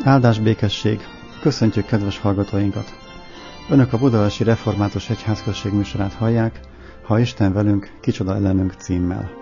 Áldás békesség! Köszöntjük kedves hallgatóinkat! Önök a Budaörsi Református Egyházközség műsorát hallják, Ha Isten velünk, kicsoda ellenünk címmel.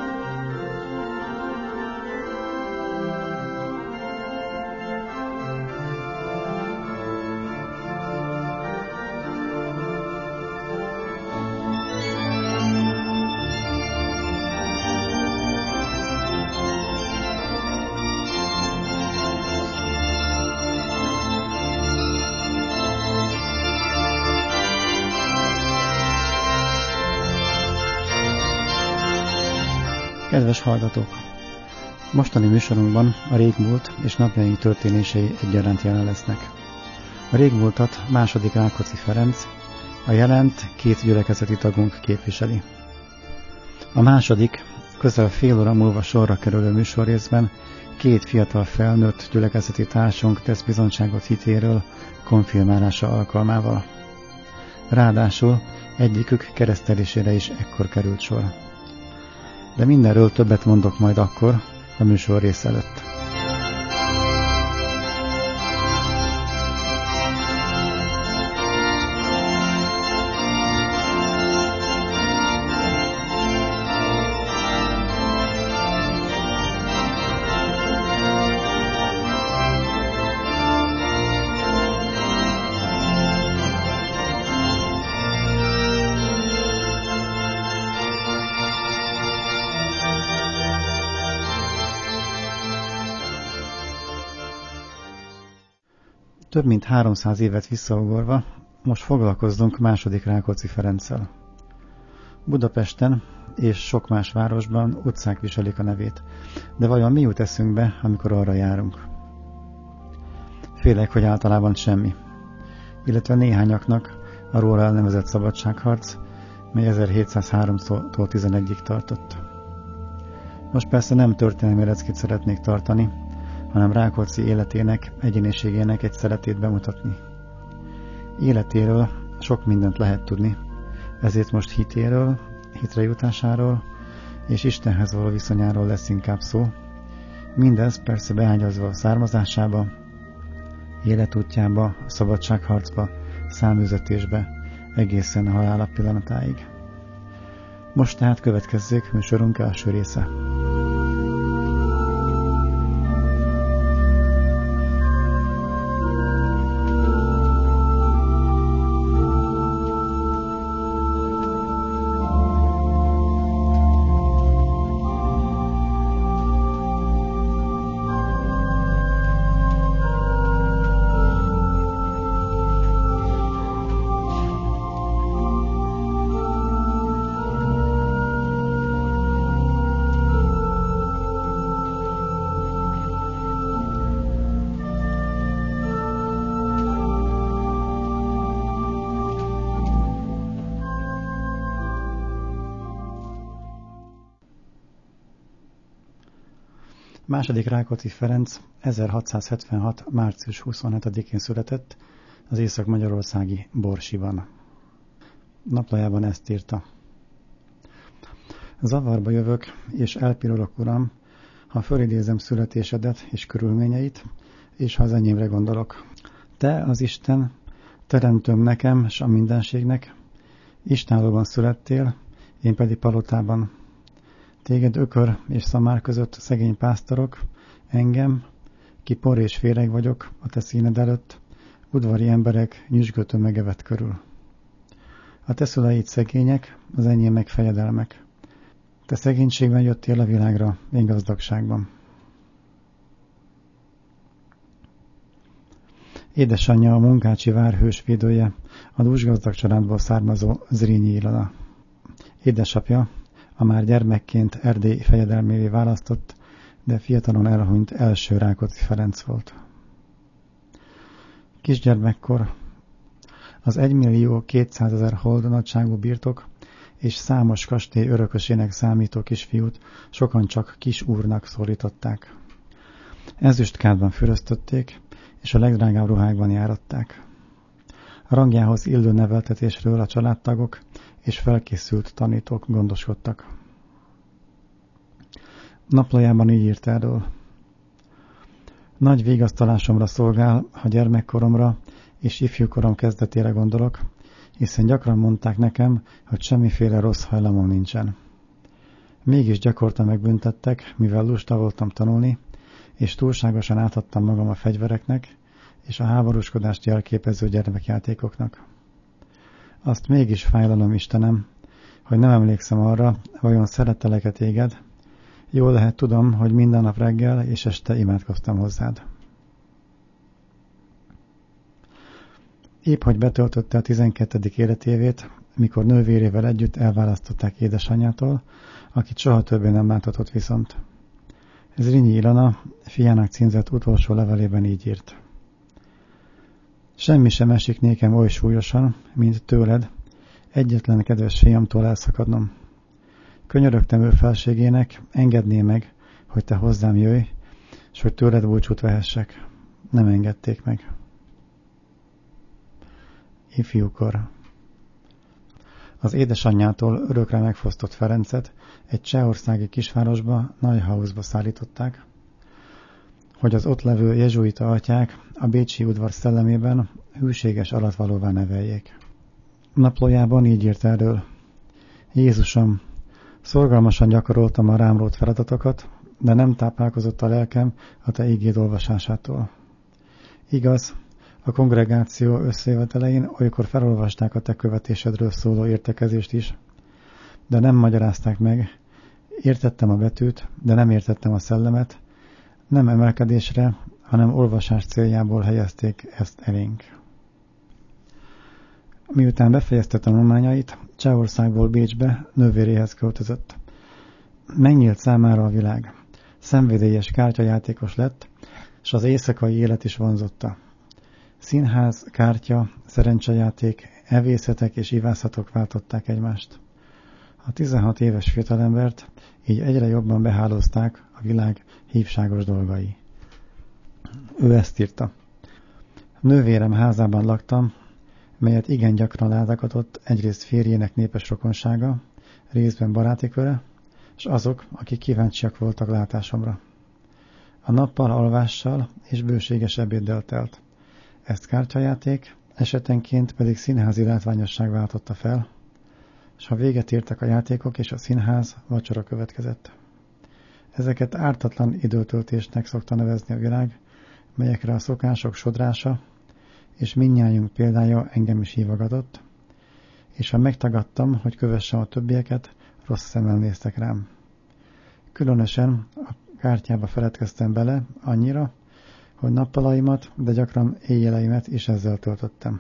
Kedves hallgatók! Mostani műsorunkban a régmúlt és napjaink történései egyaránt jelen lesznek. A régmúltat II. Rákóczi Ferenc, a jelent két gyülekezeti tagunk képviseli. A második, közel fél óra múlva sorra kerülő műsorrészben két fiatal felnőtt gyülekezeti társunk tesz bizonyságot hitéről konfirmálása alkalmával. Ráadásul egyikük keresztelésére is ekkor került sor. De mindenről többet mondok majd akkor, a műsor rész előtt. Több mint 300 évet visszaugorva, most foglalkozzunk II. Rákóczi Ferenccel. Budapesten és sok más városban utcák viselik a nevét, de vajon mi jut eszünkbe, amikor arra járunk? Félek, hogy általában semmi, illetve néhányaknak a róla elnevezett szabadságharc, mely 1703-tól 11-ig tartott. Most persze nem történelmi leckét szeretnék tartani, hanem Rákóczi életének, egyéniségének egy szeletét bemutatni. Életéről sok mindent lehet tudni, ezért most hitéről, hitre jutásáról és Istenhez való viszonyáról lesz inkább szó. Mindez persze beágyazva a származásába, életútjába, a szabadságharcba, száműzetésbe, egészen a halála pillanatáig. Most tehát következzék műsorunk első része. II. Rákóczi Ferenc 1676. március 27-én született az észak-magyarországi Borsiban. Naplójában ezt írta. Zavarba jövök, és elpirulok, Uram, ha fölidézem születésedet és körülményeit, és ha az enyémre gondolok. Te, az Isten, teremtőm nekem, s a mindenségnek, Istállóban születtél, én pedig palotában. Téged ökör és szamár között szegény pásztorok, engem, ki por és féreg vagyok a te színed előtt, udvari emberek nyüzsgő tömege vett körül. A te szüleid szegények, az enyém meg fejedelmek. Te szegénységben jöttél a világra, én gazdagságban. Édesanyja a Munkácsi vár hősvédője, a dúsgazdag családból származó Zrínyi Ilona. Édesapja a már gyermekként Erdély fejedelmévé választott, de fiatalon elhunyt első Rákóczi Ferenc volt. Kisgyermekkor az 1.200.000 hold nagyságú birtok és számos kastély örökösének számító kisfiút sokan csak kis úrnak szólították. Ezüstkádban füröztötték, és a legdrágább ruhákban járatták. A rangjához illő neveltetésről a családtagok és felkészült tanítók gondoskodtak. Naplójában így írt erről. Nagy vigasztalásomra szolgál, ha gyermekkoromra és ifjúkorom kezdetére gondolok, hiszen gyakran mondták nekem, hogy semmiféle rossz hajlamom nincsen. Mégis gyakorta megbüntettek, mivel lusta voltam tanulni, és túlságosan átadtam magam a fegyvereknek és a háborúskodást jelképező gyermekjátékoknak. Azt mégis fájlalom, Istenem, hogy nem emlékszem arra, vajon szerettelek-e téged. Jól lehet tudom, hogy minden nap reggel és este imádkoztam hozzád. Épp hogy betöltötte a 12. életévét, mikor nővérével együtt elválasztották édesanyjától, akit soha többé nem láthatott viszont. Zrínyi Ilona fiának címzett utolsó levelében így írt. Semmi sem esik nékem oly súlyosan, mint tőled, egyetlen kedves fiamtól elszakadnom. Könyörögtem ő felségének, engedné meg, hogy te hozzám jöjj, és hogy tőled búcsút vehessek. Nem engedték meg. Ifjúkor. Az édesanyjától örökre megfosztott Ferencet egy csehországi kisvárosba, Neuhausba szállították, hogy az ott levő jezsuita atyák a bécsi udvar szellemében hűséges alatvalóvá neveljék. Naplójában így írt erről. Jézusom, szorgalmasan gyakoroltam a rám rótt feladatokat, de nem táplálkozott a lelkem a te igéd olvasásától. Igaz, a kongregáció összejövetelején olykor felolvasták a te követésedről szóló értekezést is, de nem magyarázták meg. Értettem a betűt, de nem értettem a szellemet, nem emelkedésre, hanem olvasás céljából helyezték ezt elénk. Miután befejezte tanulmányait, Csehországból Bécsbe nővéréhez költözött. Megnyílt számára a világ. Szenvedélyes kártyajátékos lett, és az éjszakai élet is vonzotta. Színház, kártya, szerencsejáték, evészetek és ivászatok váltották egymást. A 16 éves fiatalembert így egyre jobban behálózták a világ hívságos dolgai. Ő ezt írta. Nővérem házában laktam, melyet igen gyakran látogatott egyrészt férjének népes rokonsága, részben baráti köre, és azok, akik kíváncsiak voltak látásomra. A nappal alvással és bőséges ebéddel telt. Ezt kártyajáték, esetenként pedig színházi látványosság váltotta fel, és ha véget értek a játékok és a színház, vacsora következett. Ezeket ártatlan időtöltésnek szokta nevezni a világ, melyekre a szokások sodrása és mindnyájunk példája engem is hívogatott, és ha megtagadtam, hogy kövessem a többieket, rossz szemmel néztek rám. Különösen a kártyába feledkeztem bele annyira, hogy nappalaimat, de gyakran éjjeleimet is ezzel töltöttem.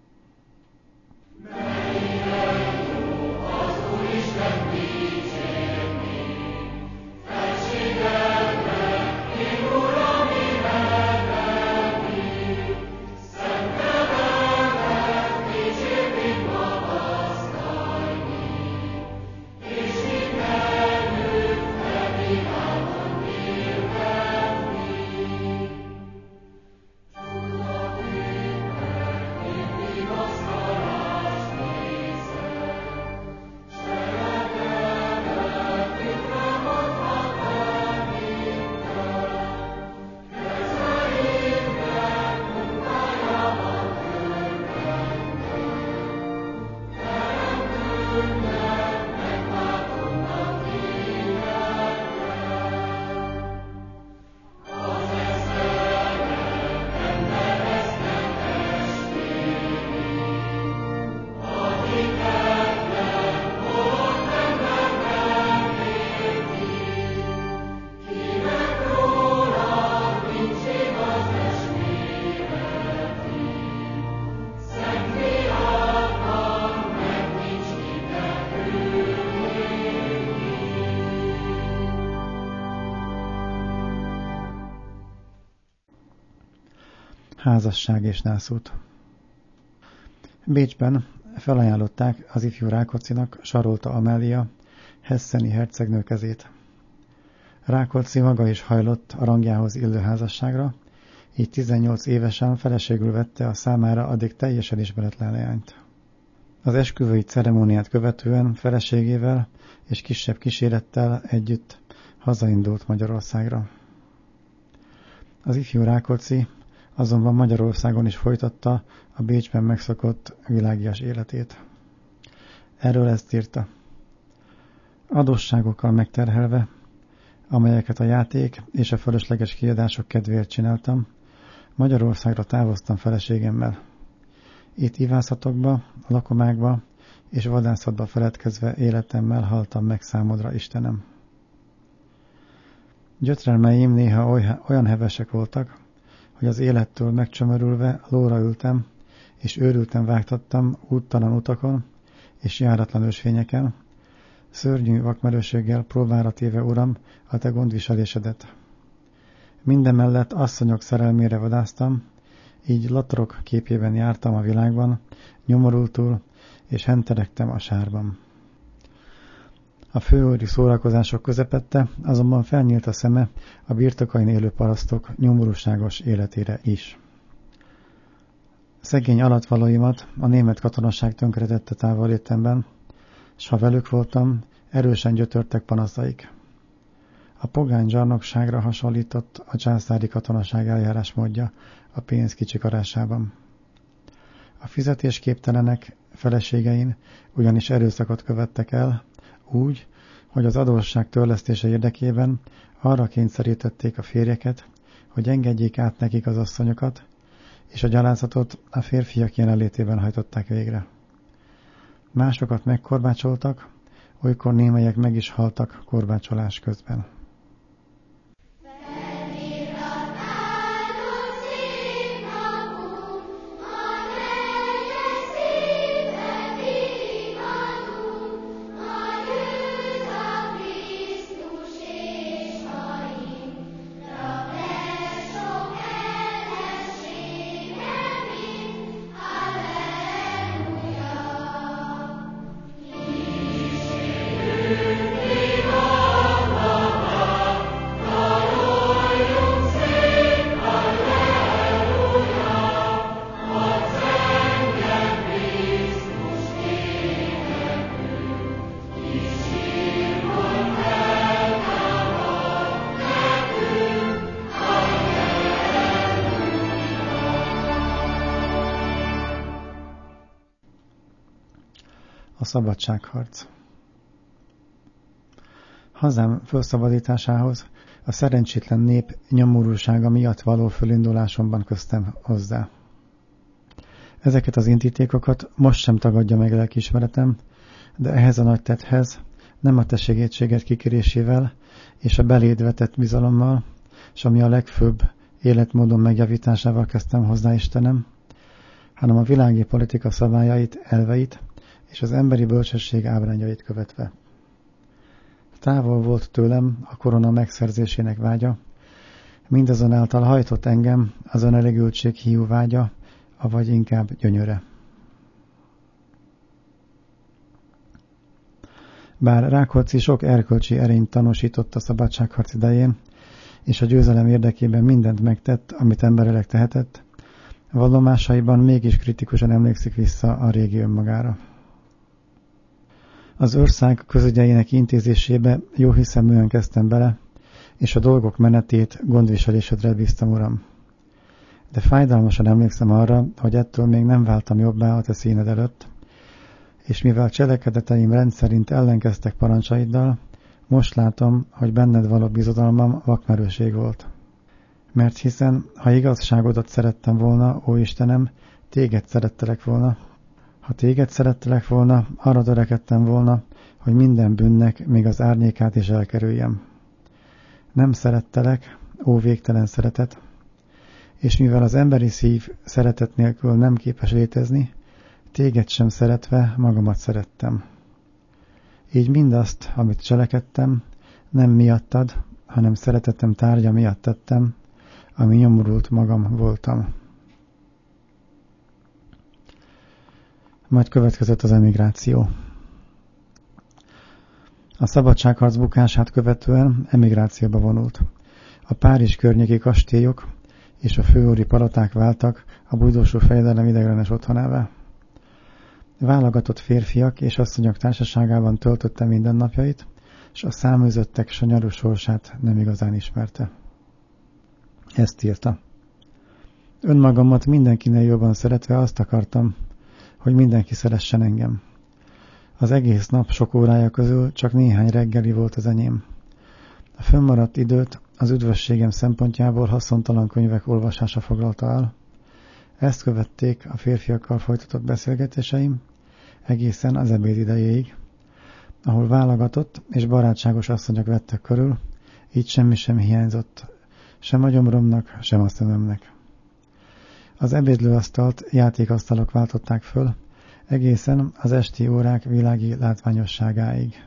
Házasság és nászút. Bécsben felajánlották az ifjú Rákóczinak Sarolta Amália, hesseni hercegnő kezét. Rákóczi maga is hajlott a rangjához illő házasságra, így 18 évesen feleségül vette a számára addig teljesen ismeretlen leányt. Az esküvői ceremóniát követően feleségével és kisebb kísérettel együtt hazaindult Magyarországra. Az ifjú Rákóczi azonban Magyarországon is folytatta a Bécsben megszokott világias életét. Erről ezt írta. Adósságokkal megterhelve, amelyeket a játék és a fölösleges kiadások kedvéért csináltam, Magyarországra távoztam feleségemmel. Itt ivászatokba, lakomákba és vadászatba feledkezve életemmel haltam meg számodra, Istenem. Gyötrelmeim néha olyan hevesek voltak, hogy az élettől megcsömörülve lóra ültem, és őrülten vágtattam úttalan utakon és járatlan ösvényeken, szörnyű vakmerőséggel próbára téve, Uram, a te gondviselésedet. Mindemellett asszonyok szerelmére vadáztam, így latrok képében jártam a világban, nyomorultul, és henteregtem a sárban. A főúri szórakozások közepette azonban felnyílt a szeme a birtokain élő parasztok nyomorúságos életére is. Szegény alattvalóimat a német katonaság tönkretette távolétemben, s ha velük voltam, erősen gyötörtek panaszaik. A pogány zsarnokságra hasonlított a császári katonaság eljárásmódja a pénz kicsikarásában. A fizetésképtelenek feleségein ugyanis erőszakot követtek el, úgy, hogy az adósság törlesztése érdekében arra kényszerítették a férjeket, hogy engedjék át nekik az asszonyokat, és a gyalázatot a férfiak jelenlétében hajtották végre. Másokat megkorbácsoltak, olykor némelyek meg is haltak korbácsolás közben. A szabadságharc. Hazám felszabadításához a szerencsétlen nép nyomorúsága miatt való fölindulásomban köztem hozzá. Ezeket az indítékokat most sem tagadja meg lelkiismeretem, de ehhez a nagy tetthez nem a te segítséget kikérésével és a beléd vetett bizalommal, s ami a legfőbb életmódon megjavításával kezdtem hozzá, Istenem, hanem a világi politika szabályait, elveit és az emberi bölcsesség ábrányait követve. Távol volt tőlem a korona megszerzésének vágya, mindazonáltal hajtott engem az önelégültség hiú vágya, avagy inkább gyönyöre. Bár Rákóczi sok erkölcsi erényt tanúsított a szabadságharc idején, és a győzelem érdekében mindent megtett, amit emberileg tehetett, vallomásaiban mégis kritikusan emlékszik vissza a régi önmagára. Az ország közügyeinek intézésébe jóhiszeműen kezdtem bele, és a dolgok menetét gondviselésedre bíztam, Uram. De fájdalmasan emlékszem arra, hogy ettől még nem váltam jobbá a te színed előtt, és mivel cselekedeteim rendszerint ellenkeztek parancsaiddal, most látom, hogy benned való bizodalmam vakmerőség volt. Mert hiszen, ha igazságodat szerettem volna, ó Istenem, téged szerettelek volna. Ha téged szerettelek volna, arra törekedtem volna, hogy minden bűnnek még az árnyékát is elkerüljem. Nem szerettelek, ó végtelen szeretet, és mivel az emberi szív szeretet nélkül nem képes létezni, téged sem szeretve magamat szerettem. Így mindazt, amit cselekedtem, nem miattad, hanem szeretetem tárgya miatt tettem, ami nyomorult magam voltam. Majd következett az emigráció. A szabadságharc bukását követően emigrációba vonult. A Párizs környéki kastélyok és a főúri paloták váltak a bújdósú fejedelem ideiglenes otthonává. Válogatott férfiak és asszonyok társaságában töltötte mindennapjait, és a száműzöttek sanyarú sorsát nem igazán ismerte. Ezt írta. Önmagamat mindenkinél jobban szeretve azt akartam, hogy mindenki szeressen engem. Az egész nap sok órája közül csak néhány reggeli volt az enyém. A fönnmaradt időt az üdvösségem szempontjából haszontalan könyvek olvasása foglalta el. Ezt követték a férfiakkal folytatott beszélgetéseim egészen az ebéd idejéig, ahol válogatott és barátságos asszonyok vettek körül, így semmi sem hiányzott, sem a gyomromnak, sem a szememnek. Az ebédlőasztalt játékasztalok váltották föl, egészen az esti órák világi látványosságáig.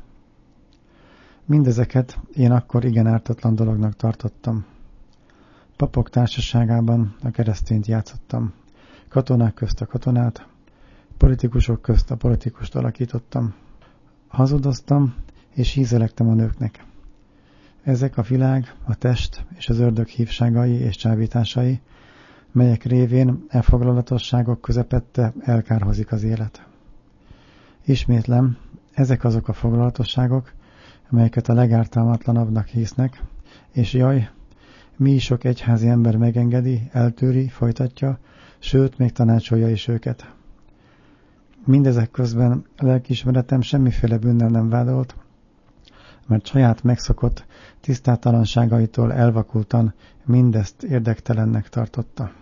Mindezeket én akkor igen ártatlan dolognak tartottam. Papok társaságában a keresztényt játszottam, katonák közt a katonát, politikusok közt a politikust alakítottam. Hazudoztam és hízelektem a nőknek. Ezek a világ, a test és az ördög hívságai és csábításai, melyek révén elfoglalatosságok közepette elkárhozik az élet. Ismétlem, ezek azok a foglalatosságok, melyeket a legártalmatlanabbnak hisznek, és jaj, mi is sok egyházi ember megengedi, eltűri, folytatja, sőt, még tanácsolja is őket. Mindezek közben lelkiismeretem semmiféle bűnnel nem vádolt, mert saját megszokott tisztátalanságaitól elvakultan mindezt érdektelennek tartotta.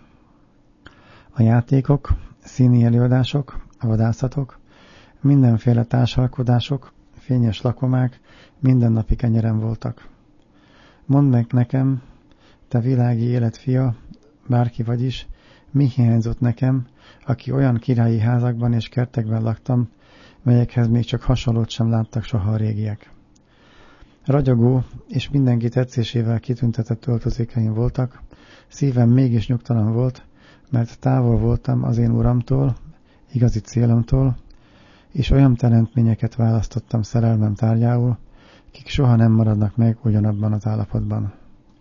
A játékok, színi előadások, a vadászatok, mindenféle társalkodások, fényes lakomák mindennapi kenyerem voltak. Mondd meg nekem, te világi élet fia, bárki vagy is, mi hiányzott nekem, aki olyan királyi házakban és kertekben laktam, melyekhez még csak hasonlót sem láttak soha a régiek. Ragyogó és mindenki tetszésével kitüntetett öltözékeim voltak, szívem mégis nyugtalan volt, mert távol voltam az én uramtól, igazi célomtól, és olyan teremtményeket választottam szerelmem tárgyául, kik soha nem maradnak meg ugyanabban az állapotban.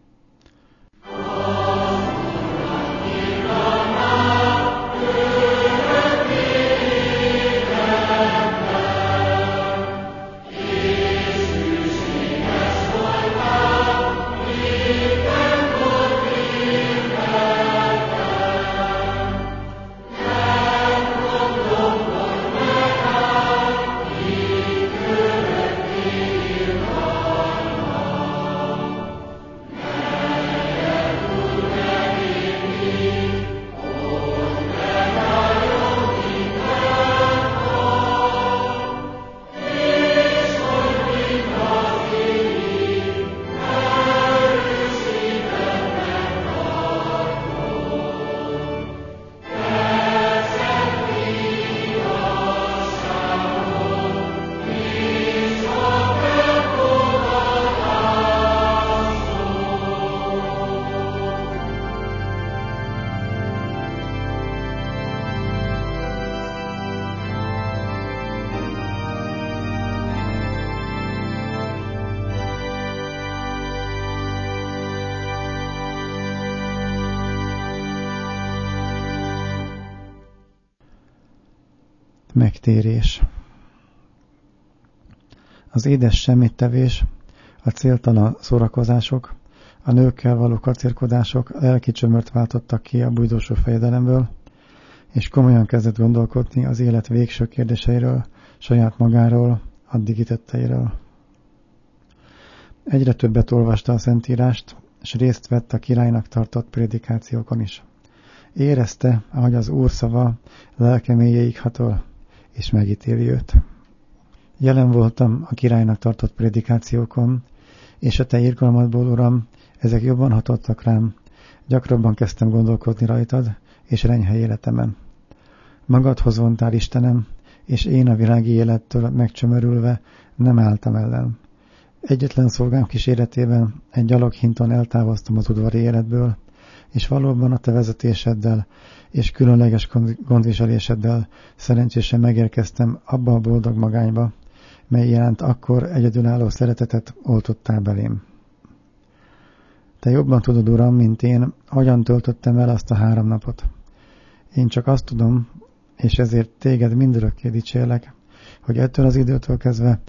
Megtérés. Az édes semmittevés, a céltalan szórakozások, a nőkkel való kacérkodások lelki csömört váltottak ki a bújdósó fejedelemből, és komolyan kezdett gondolkodni az élet végső kérdéseiről, saját magáról, addigi tetteiről. Egyre többet olvasta a Szentírást, és részt vett a királynak tartott prédikációkon is. Érezte, ahogy az Úr szava lelke mélyéig hatol, és megítéli őt. Jelen voltam a királynak tartott prédikációkon, és a te irgalmadból, Uram, ezek jobban hatottak rám, gyakrabban kezdtem gondolkodni rajtad, és renyhely életemen. Magadhoz vontál, Istenem, és én a világi élettől megcsömörülve nem álltam ellen. Egyetlen szolgám kíséretében egy gyaloghinton eltávoztam az udvari életből, és valóban a te vezetéseddel és különleges gondviseléseddel szerencsésen megérkeztem abba a boldog magányba, mely iránt akkor egyedülálló szeretetet oltottál belém. Te jobban tudod, Uram, mint én, hogyan töltöttem el azt a 3 napot. Én csak azt tudom, és ezért téged mindörökké dicsérlek, hogy ettől az időtől kezdve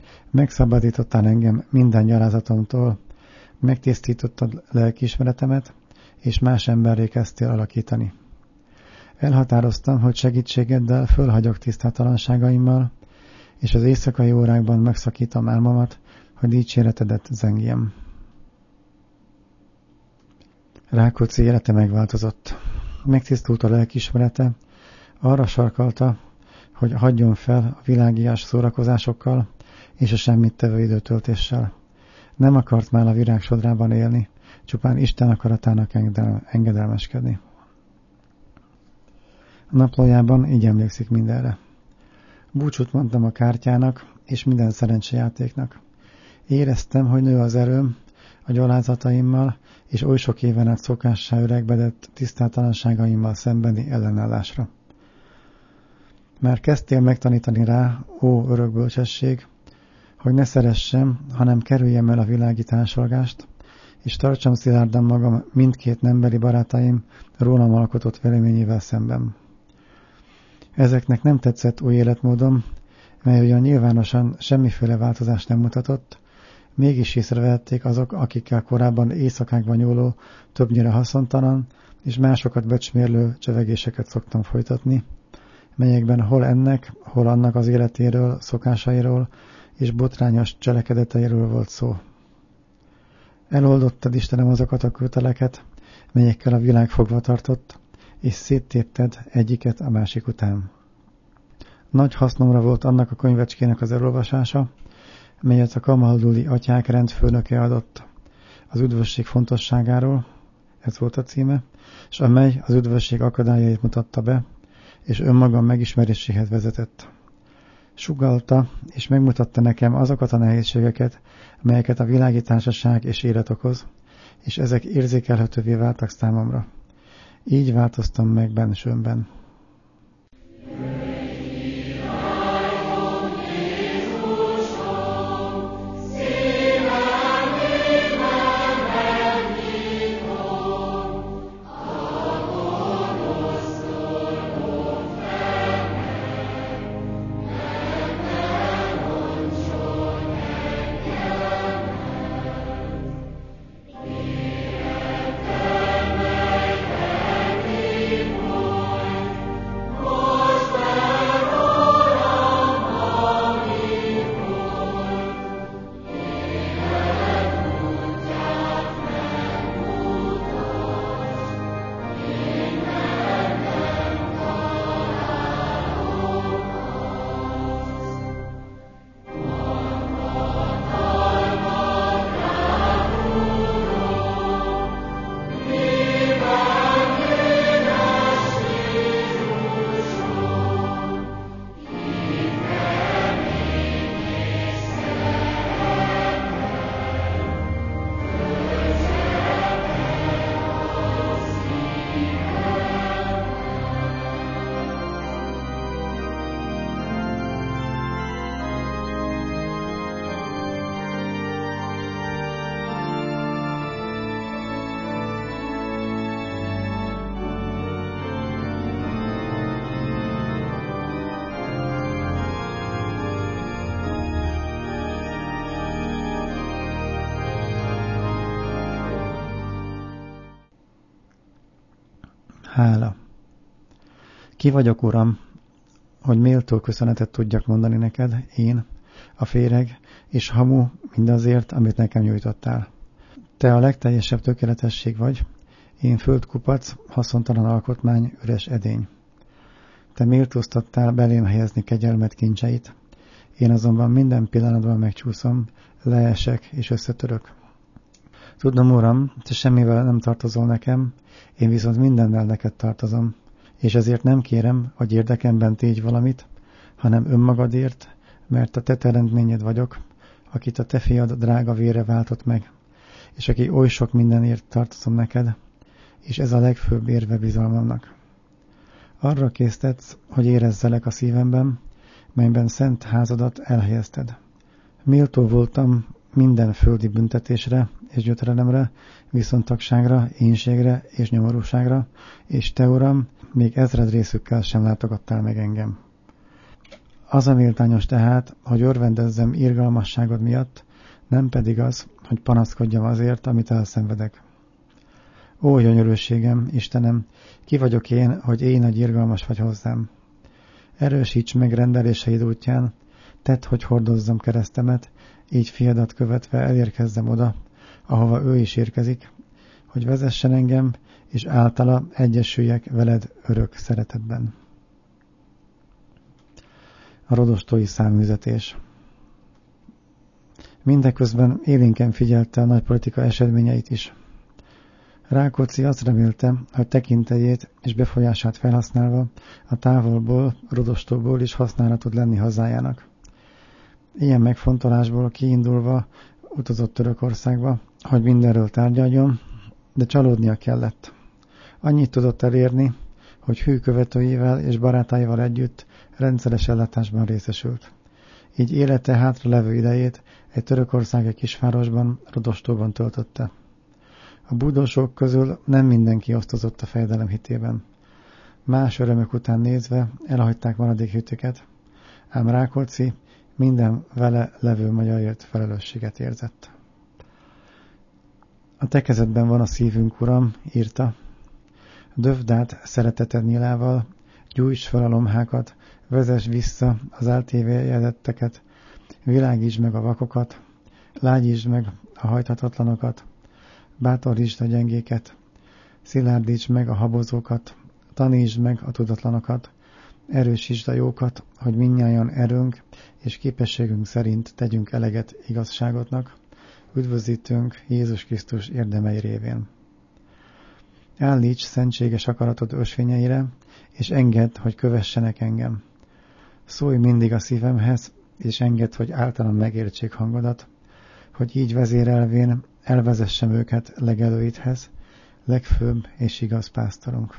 megszabadítottál engem minden gyalázatomtól, megtisztítottad lelkiismeretemet, és más emberré kezdtél alakítani. Elhatároztam, hogy segítségeddel fölhagyok tisztátalanságaimmal, és az éjszakai órákban megszakítom álmomat, hogy dicséretedet zengjem. Rákóczi élete megváltozott. Megtisztult a lelkiismerete, arra sarkalta, hogy hagyjon fel a világias szórakozásokkal és a semmittevő időtöltéssel. Nem akart már a virág sodrában élni, csupán Isten akaratának engedelmeskedni. A naplójában így emlékszik mindenre. Búcsút mondtam a kártyának és minden szerencsejátéknak. Éreztem, hogy nő az erőm a gyalázataimmal és oly sok éven át szokássá öregbedett tisztátalanságaimmal szembeni ellenállásra. Már kezdtél megtanítani rá, ó örök bölcsesség, hogy ne szeressem, hanem kerüljem el a világi társalgást, és tartsam szilárdan magam mindkét nembeli barátaim rólam alkotott véleményével szemben. Ezeknek nem tetszett új életmódom, mely olyan nyilvánosan semmiféle változást nem mutatott, mégis észrevehették azok, akikkel korábban éjszakákban nyúló, többnyire haszontalan és másokat becsmérlő csevegéseket szoktam folytatni, melyekben hol ennek, hol annak az életéről, szokásairól és botrányos cselekedeteiről volt szó. Eloldottad, Istenem, azokat a köteleket, melyekkel a világ fogva tartott, és széttépted egyiket a másik után. Nagy hasznomra volt annak a könyvecskének az elolvasása, melyet a kamalduli atyák rendfőnöke adott az üdvösség fontosságáról, ez volt a címe, és amely az üdvösség akadályait mutatta be, és önmagam megismeréséhez vezetett. Sugallta és megmutatta nekem azokat a nehézségeket, melyeket a világi társaság és élet okoz, és ezek érzékelhetővé váltak számomra. Így változtam meg bensőmben. Hála. Ki vagyok, Uram, hogy méltó köszönetet tudjak mondani neked, én, a féreg és hamu mindazért, amit nekem nyújtottál. Te a legteljesebb tökéletesség vagy, én földkupac, haszontalan alkotmány, üres edény. Te méltóztattál belém helyezni kegyelmed kincseit, én azonban minden pillanatban megcsúszom, leesek és összetörök. Tudom, Uram, te semmivel nem tartozol nekem, én viszont mindennel neked tartozom, és ezért nem kérem, hogy érdekemben tégy valamit, hanem önmagadért, mert a te teremtményed vagyok, akit a te fiad drága vére váltott meg, és aki oly sok mindenért tartozom neked, és ez a legfőbb érve bizalmamnak. Arra késztetsz, hogy érezzelek a szívemben, melyben szent házadat elhelyezted. Méltó voltam minden földi büntetésre és gyötrelemre, viszontagságra, énségre és nyomorúságra, és te, Uram, még ezred részükkel sem látogattál meg engem. Az a méltányos tehát, hogy örvendezzem irgalmasságod miatt, nem pedig az, hogy panaszkodjam azért, amit elszenvedek. Ó, gyönyörűségem, Istenem, ki vagyok én, hogy éj nagy irgalmas vagy hozzám? Erősíts meg rendeléseid útján, tedd, hogy hordozzam keresztemet, így fiadat követve elérkezzem oda, ahova ő is érkezik, hogy vezessen engem, és általa egyesüljek veled örök szeretetben. A rodostói száműzetés. Mindeközben élénken figyelte a nagypolitika eseményeit is. Rákóczi azt remélte, hogy tekintélyét és befolyását felhasználva a távolból, Rodostóból is használra tud lenni hazájának. Ilyen megfontolásból kiindulva utazott Törökországba, hogy mindenről tárgyaljon, de csalódnia kellett. Annyit tudott elérni, hogy hű követőivel és barátáival együtt rendszeres ellátásban részesült. Így élete hátra levő idejét egy törökországi kisvárosban, Rodostóban töltötte. A búdósok közül nem mindenki osztozott a fejedelem hitében. Más örömök után nézve elhagyták maradék hitüket, ám Rákóczi minden vele levő magyarért felelősséget érzett. A te kezedben van a szívünk, Uram, írta. Dövd át szereteted nyilával, gyújts fel a lomhákat, vezess vissza az eltévejedetteket, világítsd meg a vakokat, lágyítsd meg a hajthatatlanokat, bátorítsd a gyengéket, szilárdítsd meg a habozókat, tanítsd meg a tudatlanokat, erősítsd a jókat, hogy mindnyájan erőnk és képességünk szerint tegyünk eleget igazságotnak, üdvözítőnk Jézus Krisztus érdemei révén. Állíts szentséges akaratod ösvényeire, és engedd, hogy kövessenek engem. Szólj mindig a szívemhez, és engedd, hogy általam megértsék hangodat, hogy így vezérelvén elvezessem őket legelőidhez, legfőbb és igaz pásztorunk.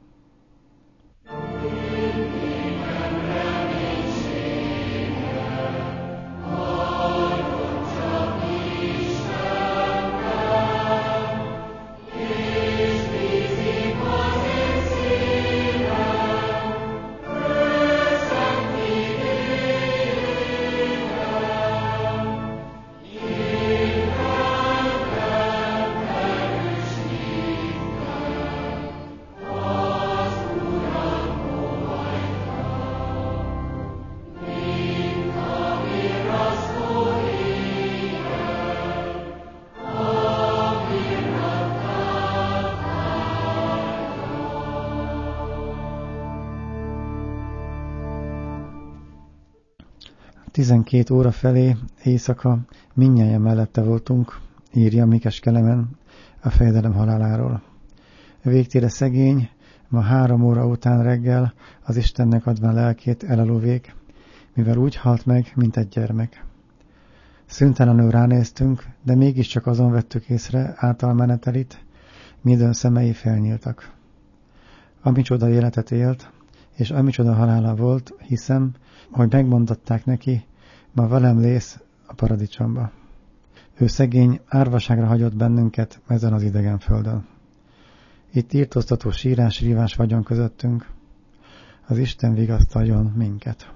Tizenkét óra felé éjszaka mindnyájan mellette voltunk, írja Mikes Kelemen a fejedelem haláláról. Végtére szegény, ma 3 óra után reggel az Istennek adván lelkét elalulvék, mivel úgy halt meg, mint egy gyermek. Szüntelenül ránéztünk, de mégiscsak azon vettük észre által menetelit, midőn szemei felnyíltak. Amicsoda életet élt, és amicsoda halála volt, hiszem, hogy megmondották neki, ma velem lész a paradicsomba. Ő szegény árvaságra hagyott bennünket ezen az idegen földön. Itt írtóztató sírás-rívás vagyon közöttünk. Az Isten vigasztaljon minket.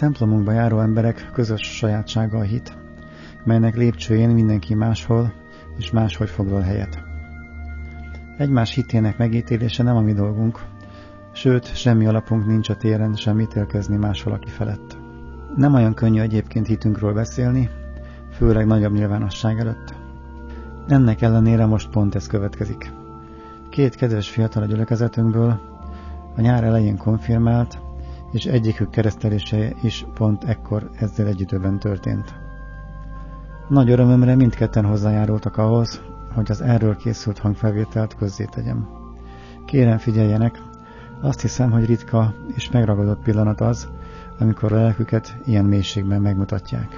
templomunkba járó emberek közös sajátsága a hit, melynek lépcsőjén mindenki máshol és máshogy foglal helyet. Egymás hitének megítélése nem a mi dolgunk, sőt, semmi alapunk nincs a téren sem ítélkezni más valaki felett. Nem olyan könnyű egyébként hitünkről beszélni, főleg nagyobb nyilvánosság előtt. Ennek ellenére most pont ez következik. 2 kedves fiatal a gyülekezetünkből a nyár elején konfirmált, és egyikük keresztelése is pont ekkor ezzel egy időben történt. Nagy örömömre mindketten hozzájárultak ahhoz, hogy az erről készült hangfelvételt közzétegyem. Kérem, figyeljenek, azt hiszem, hogy ritka és megragadott pillanat az, amikor a lelküket ilyen mélységben megmutatják.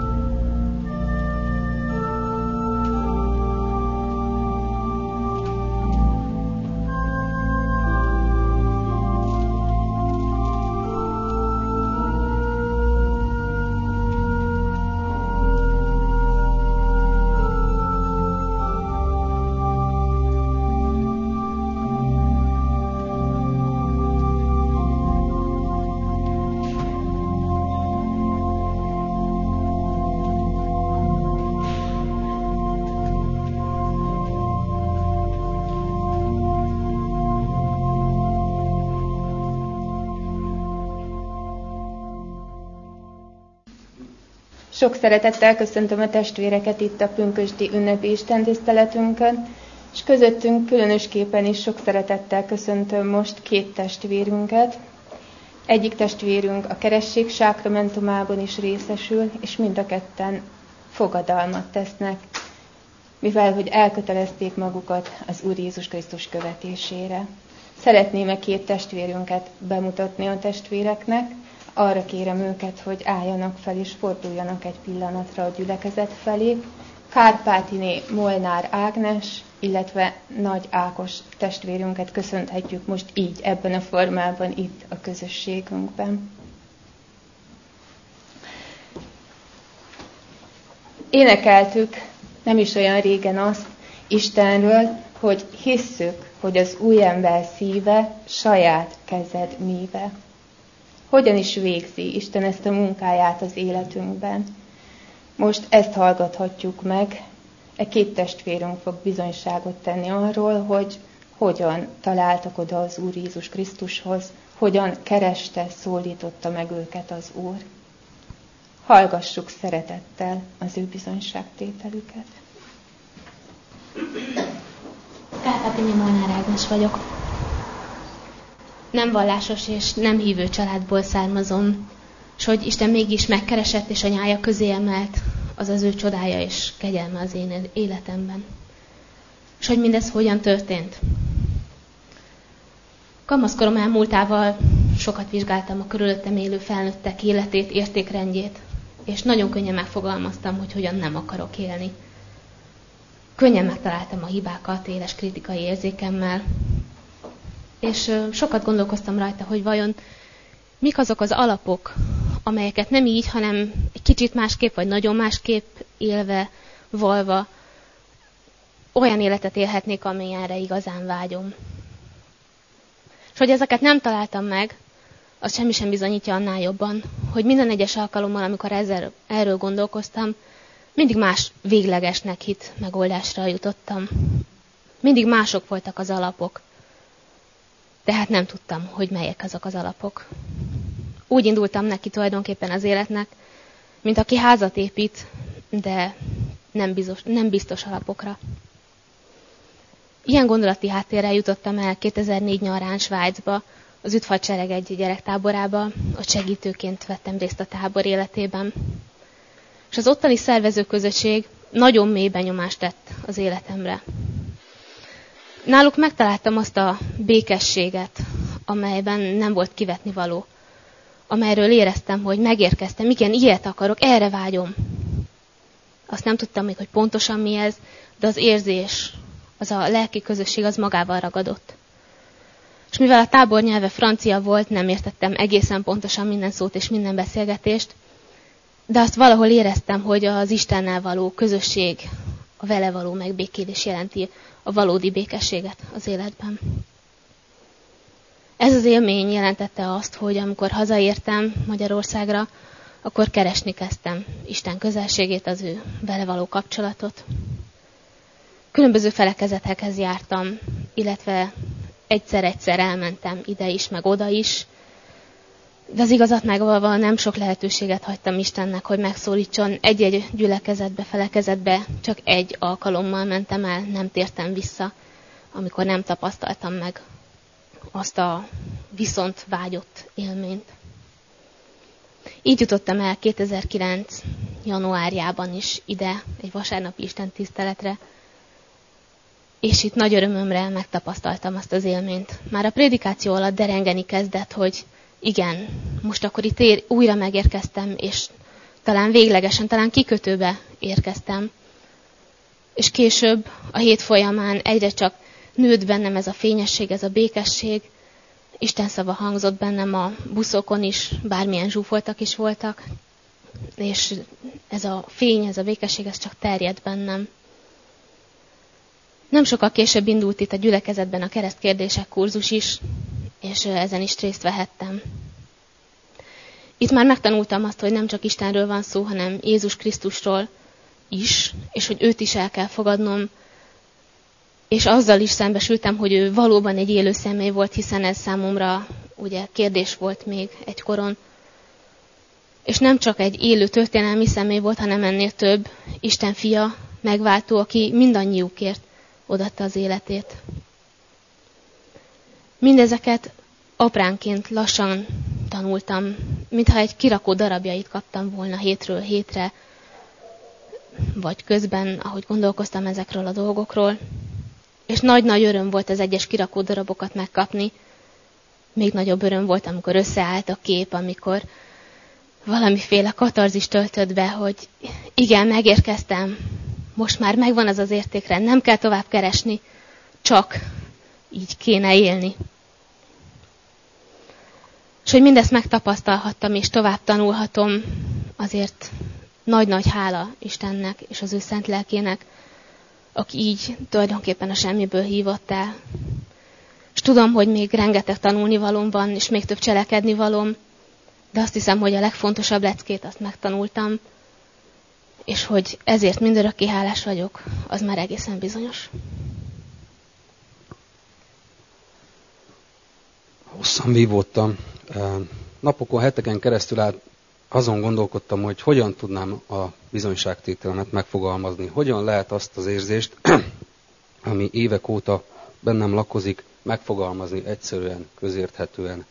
Sok szeretettel köszöntöm a testvéreket itt a pünkösdi ünnepi istentiszteletünkön, és közöttünk különösképpen is sok szeretettel köszöntöm most 2 testvérünket. Egyik testvérünk a keresztség sákramentumában is részesül, és mind a ketten fogadalmat tesznek, mivel hogy elkötelezték magukat az Úr Jézus Krisztus követésére. Szeretném a 2 testvérünket bemutatni a testvéreknek. Arra kérem őket, hogy álljanak fel és forduljanak egy pillanatra a gyülekezet felé. Kárpátiné Molnár Ágnes, illetve Nagy Ákos testvérünket köszönhetjük most így, ebben a formában itt a közösségünkben. Énekeltük nem is olyan régen azt Istenről, hogy hisszük, hogy az új ember szíve saját kezed míve. Hogyan is végzi Isten ezt a munkáját az életünkben? Most ezt hallgathatjuk meg. 2 testvérünk fog bizonyságot tenni arról, hogy hogyan találtak oda az Úr Jézus Krisztushoz, hogyan kereste, szólította meg őket az Úr. Hallgassuk szeretettel az ő bizonyságtételüket. Kárpátiné Molnár Ágnes vagyok. Nem vallásos és nem hívő családból származom, és hogy Isten mégis megkeresett és a nyája közé emelt, az az ő csodája és kegyelme az én életemben. És hogy mindez hogyan történt? Kamaszkorom elmúltával sokat vizsgáltam a körülöttem élő felnőttek életét, értékrendjét, és nagyon könnyen megfogalmaztam, hogy hogyan nem akarok élni. Könnyen megtaláltam a hibákat éles kritikai érzékemmel, és sokat gondolkoztam rajta, hogy vajon mik azok az alapok, amelyeket nem így, hanem egy kicsit másképp, vagy nagyon másképp élve, valva, olyan életet élhetnék, amilyenre igazán vágyom. És hogy ezeket nem találtam meg, az semmi sem bizonyítja annál jobban, hogy minden egyes alkalommal, amikor erről gondolkoztam, mindig más véglegesnek hitt megoldásra jutottam. Mindig mások voltak az alapok. Tehát nem tudtam, hogy melyek azok az alapok. Úgy indultam neki tulajdonképpen az életnek, mint aki házat épít, de nem biztos alapokra. Ilyen gondolati háttérrel jutottam el 2004 nyarán Svájcba, az Üdvhadsereg egy gyerektáborába, ott segítőként vettem részt a tábor életében. És az ottani szervezőközösség nagyon mély benyomást tett az életemre. Náluk megtaláltam azt a békességet, amelyben nem volt kivetnivaló, amelyről éreztem, hogy megérkeztem, igen, ilyet akarok, erre vágyom. Azt nem tudtam még, hogy pontosan mi ez, de az érzés, az a lelki közösség az magával ragadott. És mivel a tábor nyelve francia volt, nem értettem egészen pontosan minden szót és minden beszélgetést, de azt valahol éreztem, hogy az Istennel való közösség, a vele való megbékélés jelenti a valódi békességet az életben. Ez az élmény jelentette azt, hogy amikor hazaértem Magyarországra, akkor keresni kezdtem Isten közelségét, az ő vele való kapcsolatot. Különböző felekezetekhez jártam, illetve egyszer-egyszer elmentem ide is, meg oda is. De az igazat megvalva nem sok lehetőséget hagytam Istennek, hogy megszólítson egy-egy gyülekezetbe, felekezetbe. Csak egy alkalommal mentem el, nem tértem vissza, amikor nem tapasztaltam meg azt a viszont vágyott élményt. Így jutottam el 2009. januárjában is ide, egy vasárnapi istentiszteletre, és itt nagy örömömre megtapasztaltam azt az élményt. Már a prédikáció alatt derengeni kezdett, hogy igen, most akkor itt újra megérkeztem, és talán véglegesen, talán kikötőbe érkeztem. És később, a hét folyamán egyre csak nőtt bennem ez a fényesség, ez a békesség. Isten szava hangzott bennem a buszokon is, bármilyen zsúfoltak is voltak. És ez a fény, ez a békesség, ez csak terjedt bennem. Nem sokkal később indult itt a gyülekezetben a keresztkérdések kurzus is, és ezen is részt vehettem. Itt már megtanultam azt, hogy nem csak Istenről van szó, hanem Jézus Krisztusról is, és hogy őt is el kell fogadnom, és azzal is szembesültem, hogy ő valóban egy élő személy volt, hiszen ez számomra ugye kérdés volt még egykoron. És nem csak egy élő történelmi személy volt, hanem ennél több, Isten fia, megváltó, aki mindannyiukért odaadta az életét. Mindezeket apránként lassan tanultam, mintha egy kirakó darabjait kaptam volna hétről hétre, vagy közben, ahogy gondolkoztam ezekről a dolgokról. És nagy-nagy öröm volt az egyes kirakó darabokat megkapni. Még nagyobb öröm volt, amikor összeállt a kép, amikor valamiféle katarzis töltött be, hogy igen, megérkeztem, most már megvan az az értékrend, nem kell tovább keresni, csak így kéne élni. És hogy mindezt megtapasztalhattam, és tovább tanulhatom, azért nagy-nagy hála Istennek és az ő szent lelkének, aki így tulajdonképpen a semmiből hívott el. És tudom, hogy még rengeteg tanulnivalóm van, és még több cselekednivalóm, de azt hiszem, hogy a legfontosabb leckét azt megtanultam, és hogy ezért mindörökké hálás vagyok, az már egészen bizonyos. Hosszan vívódtam. Napokon, heteken keresztül azon gondolkodtam, hogy hogyan tudnám a bizonyságtételemet megfogalmazni. Hogyan lehet azt az érzést, ami évek óta bennem lakozik, megfogalmazni egyszerűen, közérthetően.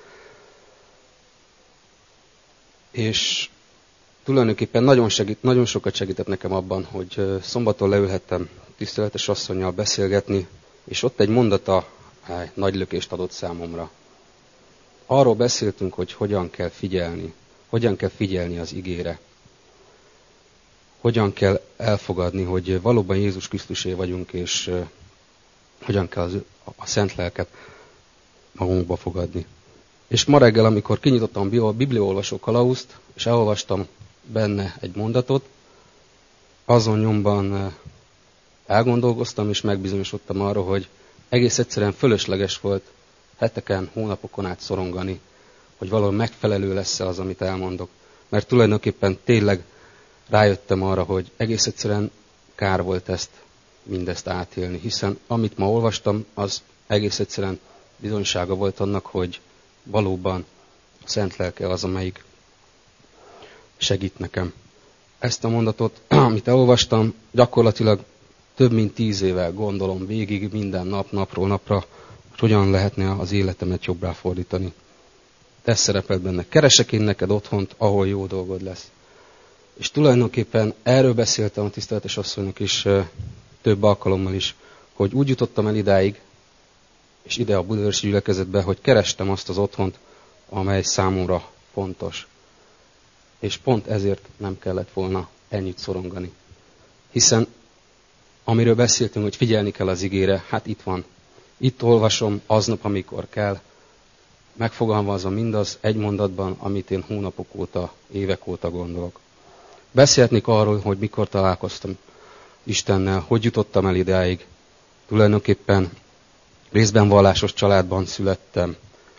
És tulajdonképpen nagyon sokat segített nekem abban, hogy szombaton leülhettem tiszteletes asszonnyal beszélgetni, és ott egy mondata nagy lökést adott számomra. Arról beszéltünk, hogy hogyan kell figyelni az igére. Hogyan kell elfogadni, hogy valóban Jézus Krisztusé vagyunk, és hogyan kell a szent lelket magunkba fogadni. És ma reggel, amikor kinyitottam a bibliaolvasó kalauzt, és elolvastam benne egy mondatot, azon nyomban elgondolkoztam, és megbizonyosodtam arra, hogy egész egyszerűen fölösleges volt heteken, hónapokon át szorongani, hogy valahol megfelelő lesz-e az, amit elmondok. Mert tulajdonképpen tényleg rájöttem arra, hogy egész egyszerűen kár volt mindezt átélni, hiszen amit ma olvastam, az egész egyszerűen bizonysága volt annak, hogy valóban a szent lelke az, amelyik segít nekem. Ezt a mondatot, amit elolvastam, gyakorlatilag több mint 10 éve gondolom végig, minden nap, napról napra, hogy hogyan lehetne az életemet jobbá fordítani. Ez szerepelt benne. Keresek én neked otthont, ahol jó dolgod lesz. És tulajdonképpen erről beszéltem a tiszteletes asszonynak is több alkalommal is, hogy úgy jutottam el idáig, és ide a budaörsi gyülekezetbe, hogy kerestem azt az otthont, amely számomra fontos. És pont ezért nem kellett volna ennyit szorongani. Hiszen amiről beszéltünk, hogy figyelni kell az igére, hát itt van. Itt olvasom aznap, amikor kell, megfogalmazom mindaz egy mondatban, amit én hónapok óta, évek óta gondolok. Beszélhetnék arról, hogy mikor találkoztam Istennel, hogy jutottam el idáig. Tulajdonképpen részben vallásos családban születtem,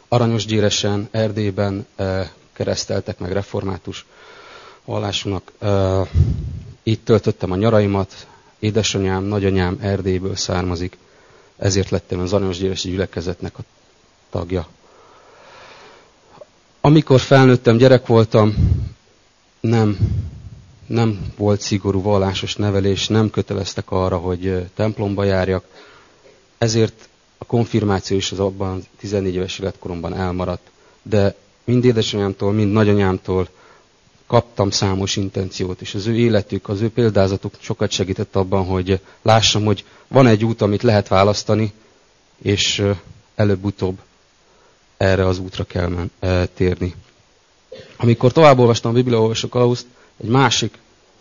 Aranyosgyéresen, Erdélyben kereszteltek meg református vallásúnak. Itt töltöttem a nyaraimat, édesanyám, nagyanyám Erdélyből származik, ezért lettem az aranyosgyéresi gyülekezetnek a tagja. Amikor felnőttem, gyerek voltam, nem volt szigorú vallásos nevelés, nem köteleztek arra, hogy templomba járjak, ezért a konfirmáció is az abban 14 éves életkoromban elmaradt, de mind édesanyámtól, mind nagyanyámtól kaptam számos intenciót, és az ő életük, az ő példázatuk sokat segített abban, hogy lássam, hogy van egy út, amit lehet választani, és előbb-utóbb erre az útra kell térni. Amikor tovább olvastam a Bibliaolvasó kalauzt, egy másik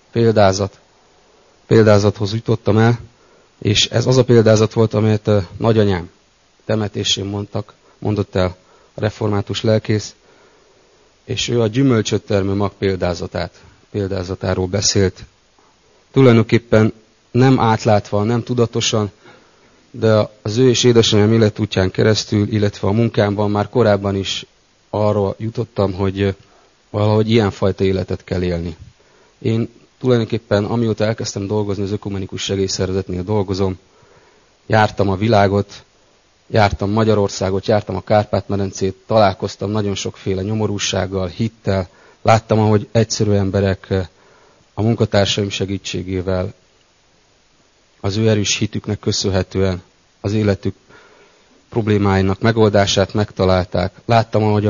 példázathoz jutottam el, és ez az a példázat volt, amelyet nagyanyám temetésén mondott el a református lelkész, és ő a gyümölcsöt termő mag példázatáról beszélt. Tulajdonképpen nem átlátva, nem tudatosan, de az ő és édesanyám életútján keresztül, illetve a munkámban már korábban is arra jutottam, hogy valahogy ilyenfajta életet kell élni. Én tulajdonképpen, amióta elkezdtem dolgozni, az Ökumenikus Segélyszervezetnél dolgozom, jártam a világot, jártam Magyarországot, jártam a Kárpát-medencét, találkoztam nagyon sokféle nyomorúsággal, hittel, láttam, ahogy egyszerű emberek a munkatársaim segítségével, az ő erős hitüknek köszönhetően az életük problémáinak megoldását megtalálták. Láttam, ahogy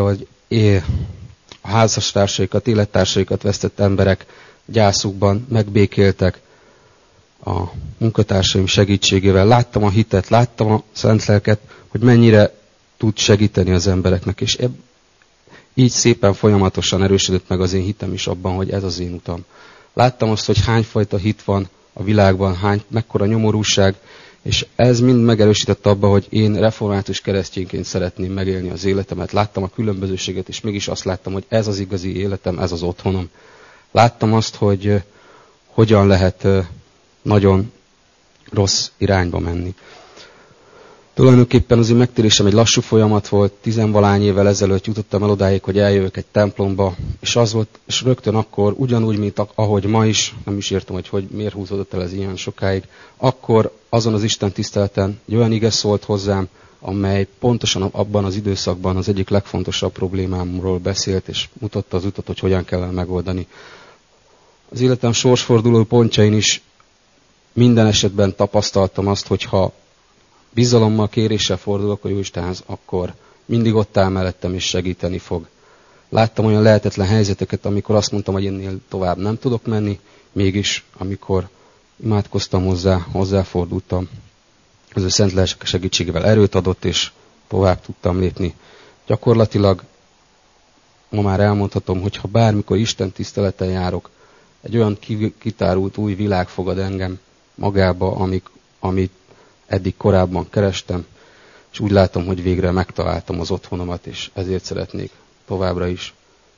a házastársaikat, élettársaikat vesztett emberek gyászukban megbékéltek a munkatársaim segítségével. Láttam a hitet, láttam a szent lelket, hogy mennyire tud segíteni az embereknek, és így szépen folyamatosan erősödött meg az én hitem is abban, hogy ez az én utam. Láttam azt, hogy hányfajta hit van a világban, mekkora nyomorúság, és ez mind megerősített abban, hogy én református keresztényként szeretném megélni az életemet. Láttam a különbözőséget, és mégis azt láttam, hogy ez az igazi életem, ez az otthonom. Láttam azt, hogy hogyan lehet nagyon rossz irányba menni. Tulajdonképpen az én megtérésem egy lassú folyamat volt, 10-valány évvel ezelőtt jutottam el odáig, hogy eljövök egy templomba, és az volt, és rögtön akkor, ugyanúgy, mint ahogy ma is, nem is értem, hogy miért húzódott el ez ilyen sokáig, akkor azon az Isten tiszteleten egy olyan ige szólt hozzám, amely pontosan abban az időszakban az egyik legfontosabb problémámról beszélt, és mutatta az utat, hogy hogyan kellene megoldani. Az életem sorsforduló pontjain is minden esetben tapasztaltam azt, hogyha bizalommal, kéréssel fordulok a Jóistenhez, akkor mindig ott áll mellettem és segíteni fog. Láttam olyan lehetetlen helyzeteket, amikor azt mondtam, hogy ennél tovább nem tudok menni, mégis amikor imádkoztam hozzáfordultam, az ő szent lelke segítségével erőt adott, és tovább tudtam lépni. Gyakorlatilag ma már elmondhatom, hogy ha bármikor Isten tiszteleten járok, egy olyan kitárult új világ fogad engem magába, amit eddig korábban kerestem, és úgy látom, hogy végre megtaláltam az otthonomat, és ezért szeretnék továbbra is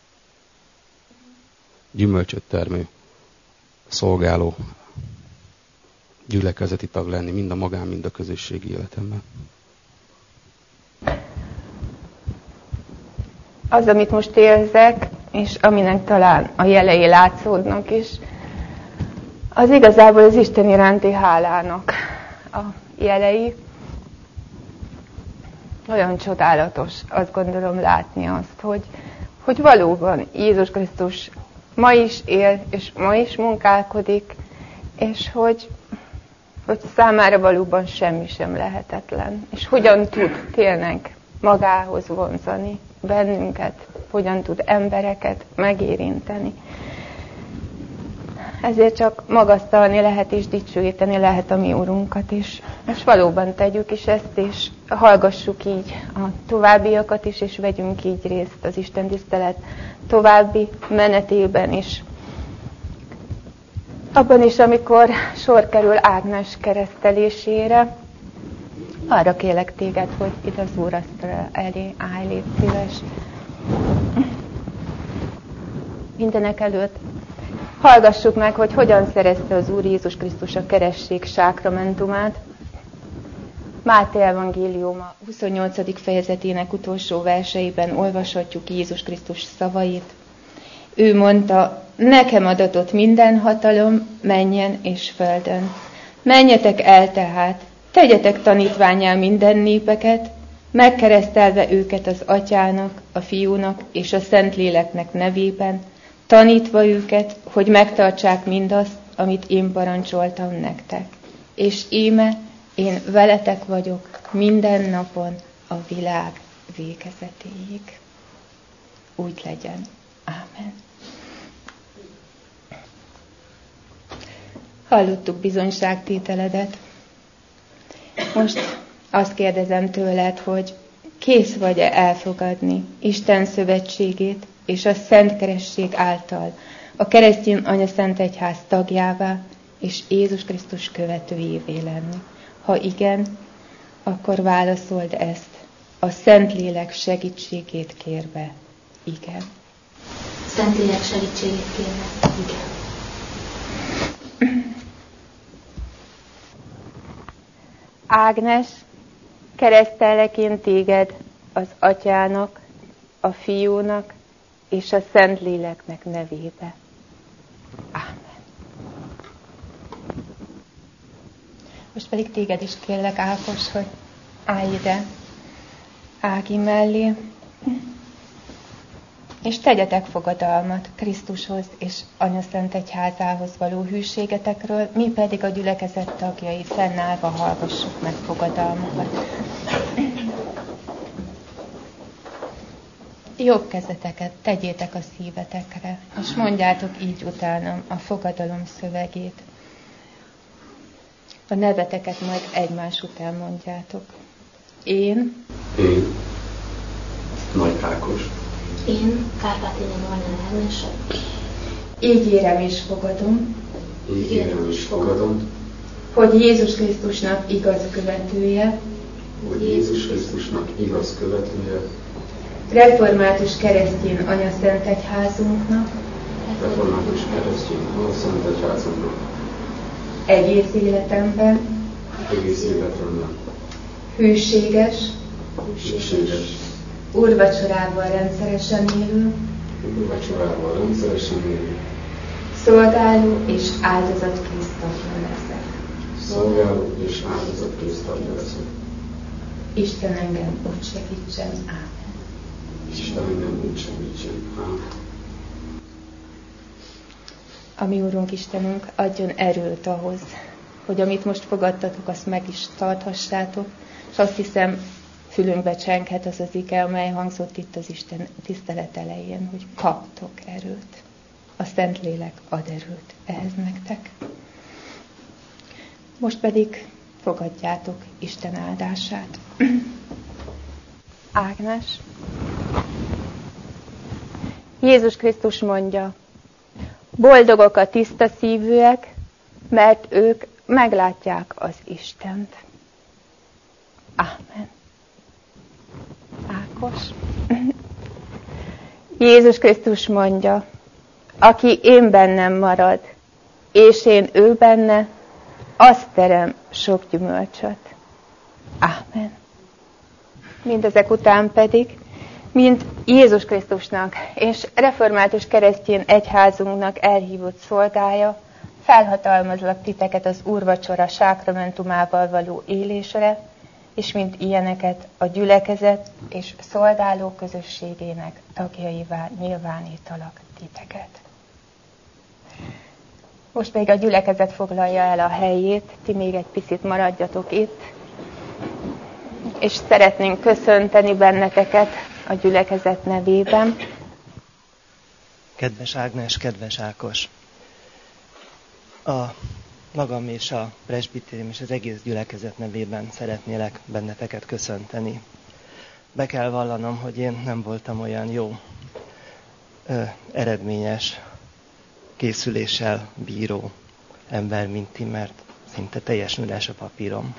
gyümölcsöt termő, szolgáló gyülekezeti tag lenni, mind a magán, mind a közösségi életemben. Az, amit most érzek, és aminek talán a jelei látszódnak is, az igazából az Isten iránti hálának a jelei. Olyan csodálatos, azt gondolom, látni azt, hogy valóban Jézus Krisztus ma is él, és ma is munkálkodik, és hogy számára valóban semmi sem lehetetlen. És hogyan tud tényleg magához vonzani bennünket, hogyan tud embereket megérinteni. Ezért csak magasztalni lehet és dicsőíteni lehet a mi Urunkat is. És valóban tegyük is ezt, és hallgassuk így a továbbiakat is, és vegyünk így részt az Isten tisztelet további menetében is. Abban is, amikor sor kerül Ágnes keresztelésére, arra kérlek téged, hogy itt az úrasztal elé állj, légy szíves. Mindenek előtt hallgassuk meg, hogy hogyan szerezte az Úr Jézus Krisztus a keresztség sákramentumát. Máté evangéliuma 28. fejezetének utolsó verseiben olvashatjuk Jézus Krisztus szavait. Ő mondta, nekem adatott minden hatalom mennyen és földön. Menjetek el tehát, tegyetek tanítvánnyá minden népeket, megkeresztelve őket az Atyának, a Fiúnak és a Szentléleknek nevében, tanítva őket, hogy megtartsák mindazt, amit én parancsoltam nektek. És íme, én veletek vagyok minden napon a világ végezetéig. Úgy legyen. Ámen. Hallottuk bizonyságtételedet. Most azt kérdezem tőled, hogy kész vagy-e elfogadni Isten szövetségét és a Szent Keresztség által a keresztény Anyaszent Egyház tagjává és Jézus Krisztus követőjévé lenni. Ha igen, akkor válaszold ezt, a Szentlélek segítségét kérve. Igen. Szentlélek segítségét kérve. Igen. Ágnes, keresztellek én téged az Atyának, a Fiúnak és a Szentléleknek nevébe. Ámen. Most pedig téged is kérlek, Ákos, hogy állj ide Ági mellé, és tegyetek fogadalmat Krisztushoz és Anyaszent Egyházához való hűségetekről, mi pedig a gyülekezet tagjai fennállva hallgassuk meg fogadalmukat. Jobb kezeteket tegyétek a szívetekre, és mondjátok így utánam a fogadalom szövegét. A neveteket majd egymás után mondjátok. Én, Nagy Ákos. Én, Kárpátinya Molnár Ágnes. ígérem és fogadom, hogy Jézus Krisztusnak igaz követője, református keresztény Anyaszent Egyházunknak, egész életemben hűséges, úrvacsorával rendszeresen élő, szolgáló és áldozatkrész tagja leszek. Isten engem úgy segítsen. Ámen. A mi Úrunk Istenünk adjon erőt ahhoz, hogy amit most fogadtatok, azt meg is tarthassátok, és azt hiszem, fülünkbe csenghet az az ige, amely hangzott itt az Isten tisztelet elején, hogy kaptok erőt. A Szentlélek ad erőt ehhez nektek. Most pedig fogadjátok Isten áldását. Ágnes. Jézus Krisztus mondja, boldogok a tiszta szívűek, mert ők meglátják az Istent. Ámen. Ákos. Jézus Krisztus mondja, aki én bennem marad, és én ő benne, az terem sok gyümölcsöt. Ámen. Mindezek után pedig, mint Jézus Krisztusnak és református keresztény egyházunknak elhívott szolgája, felhatalmazlak titeket az úrvacsora sákramentumával való élésre, és mint ilyeneket a gyülekezet és szolgáló közösségének tagjaivá nyilvánítalak titeket. Most pedig a gyülekezet foglalja el a helyét, ti még egy picit maradjatok itt, és szeretnénk köszönteni benneteket a gyülekezet nevében. Kedves Ágnes, kedves Ákos! A magam és a presbitérium és az egész gyülekezet nevében szeretnélek benneteket köszönteni. Be kell vallanom, hogy én nem voltam olyan jó, eredményes készüléssel bíró ember, mint ti, mert szinte teljesen üres a papírom.